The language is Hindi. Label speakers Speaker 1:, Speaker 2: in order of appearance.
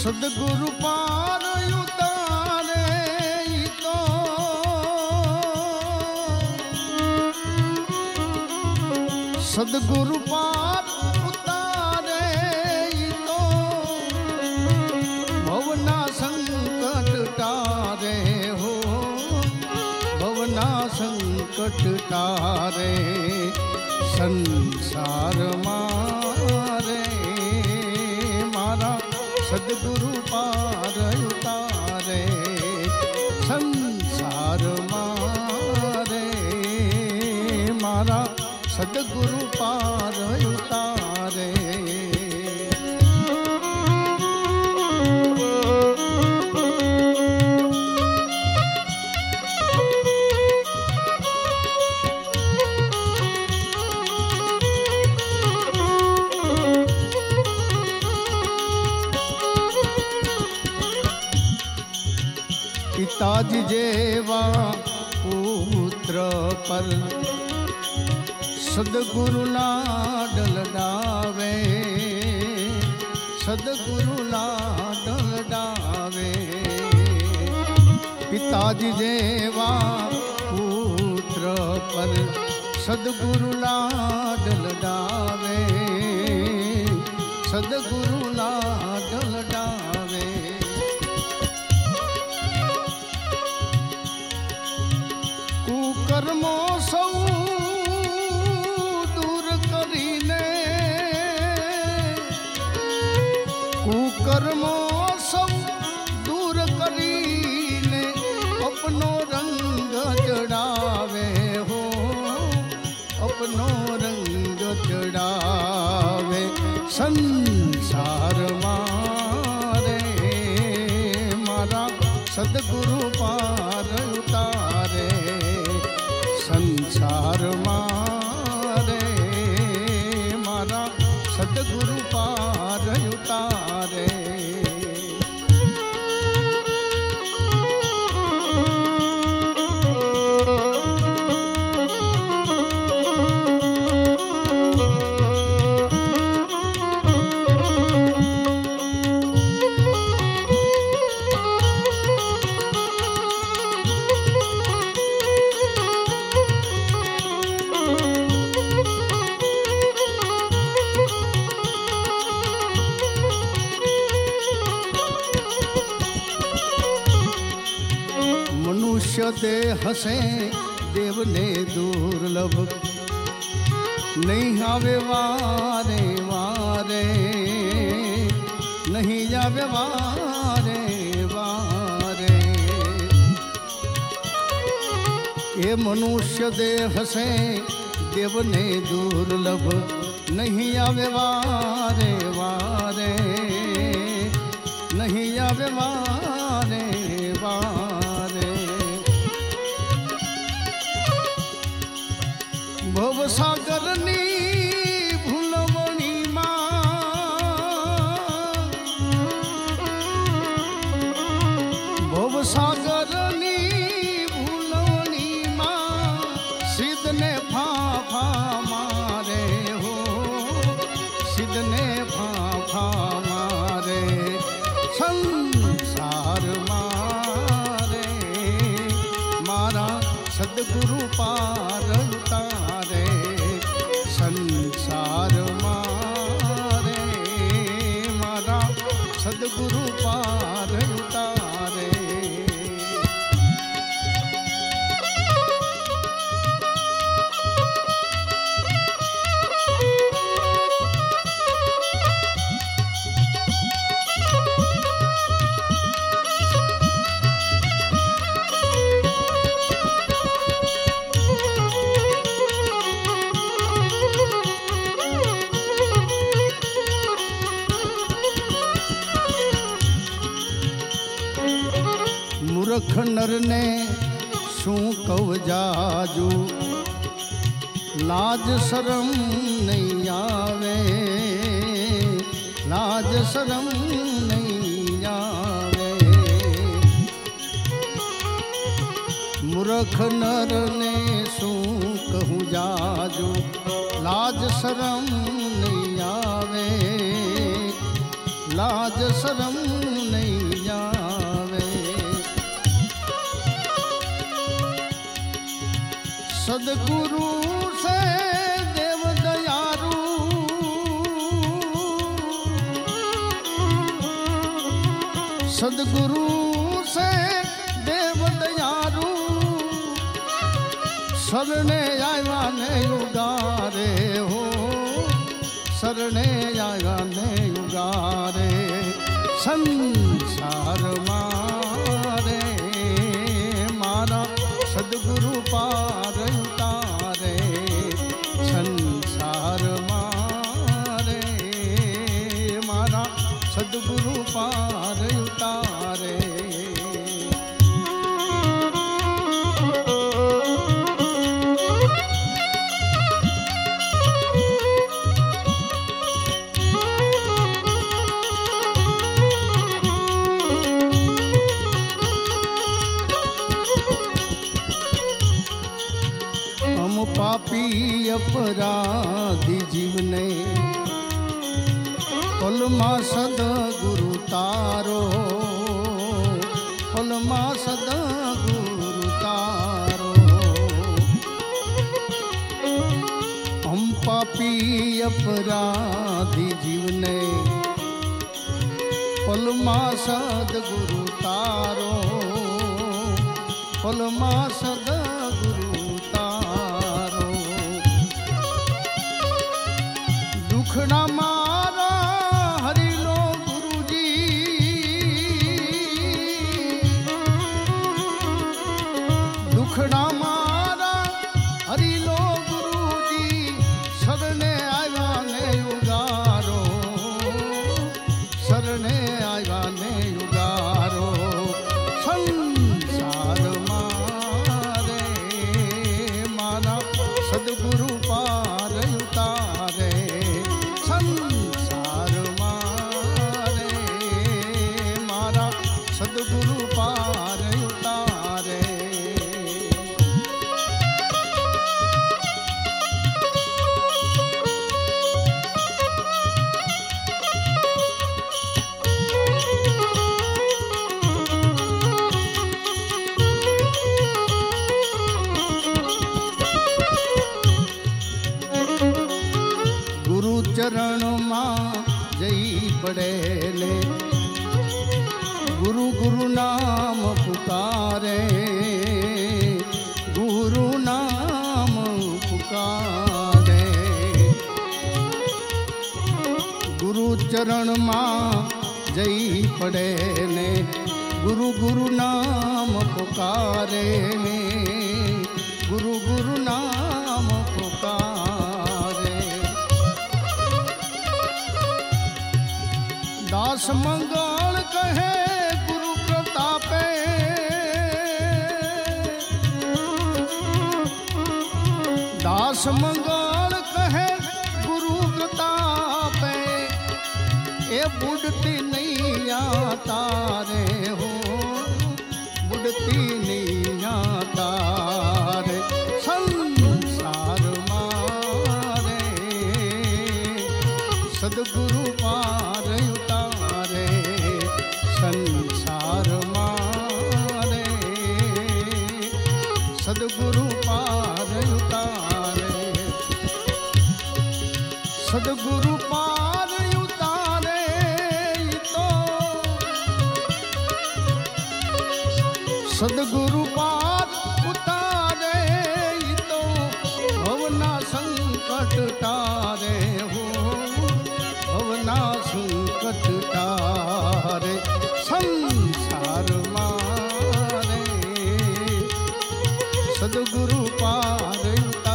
Speaker 1: सदगुरु पार उतारे तो सदगुरु पार उतारे तो भवना संकट टारे हो भवना संकट टारे संसार मारे मारा सदगुरु पार उतारे संसार मारे मारा सदगुरु पार उतारे। पिताजी जेवा पुत्र पर सदगुरु लाडल डावे सदगुरु लाडल डावे। पिताजी जेवा पुत्र पर सदगुरु लाडल डावे सदगुरु लाडल डावे। कुकर्मो सौ दूर करीने कुकर्मो सौ दूर करीने अपनो रंग चढ़ावे हो अपनो रंग चढ़ावे संसार मारे मारा सदगुरु पार उतारे संसार मारे मारा सदगुरु पार उतारे। मनुष्य देह से देव ने दुर्लभ नहीं आवे वारे वारे नहीं आवे वारे वारे। ये मनुष्य देह से देव ने दुर्लभ नहीं आवे वारे वारे नहीं आवे वारे वारे। भव सागर नी भूलवणी भव सागर नी भूलवणी सिद्ध ने फाफा मारे हो सिद्ध ने फाफा मारे संसार मारे मारा सदगुरु पार उतारे संसार मारे मारा सदगुरु पार उतारे। मूर्ख नर ने शू कव जाजू लाज शरम नहीं आवे लाज शरम नहीं आवे। मूर्ख नर ने शू कहूँ जाजू लाज शरम नहीं आवे लाज शरम नहीं आवे। सदगुरु से देव दयारू, सदगुरु से देव दयारू, शरणे आया ने उगारे हो, शरणे आया ने उगारे। संसार मारे मारा सदगुरु पार उतारे, संसार मारे मारा सदगुरु पार उतारे। पापी अपराधी जीवने पलमा सदगुरु तारो, पलमा सदगुरु तारो। हम पापी अपराधी जीवने पलमा सदगुरु तारो, पलमा सदगुरु दुखड़ा मारा हरि लो गुरुजी, दुखड़ा मारा हरि लो गुरुजी, शरणे आया ने उगारो, शरणे आया ने उगारो। संसार मारे मारा सदगुरु पार उतारे, संसार मारे मारा सदगुरु पार उतारे। गुरु चरण मां जई पड़े ले, गुरु गुरु नाम पुकारे, गुरु नाम पुकारे। गुरु चरण मां जई पड़े ले, गुरु गुरु नाम पुकारे, गुरु गुरु नाम पुकारे। दास मंगल कहे गुरु प्रतापे, दास मंगल कहे गुरु प्रतापे। ए बुढ़ती नहीं तारे हो, बुढ़ती नहीं तारे। संसार मारे सदगुरु पार उतारे, संसार मारे सदगुरु पार उतारे, सदगुरु पार उतारे। तो सदगुरु पार उतारे तो भवना संकट तारे हो, भवना संकट तारे। संसार मारे सदगुरु पार उतारे।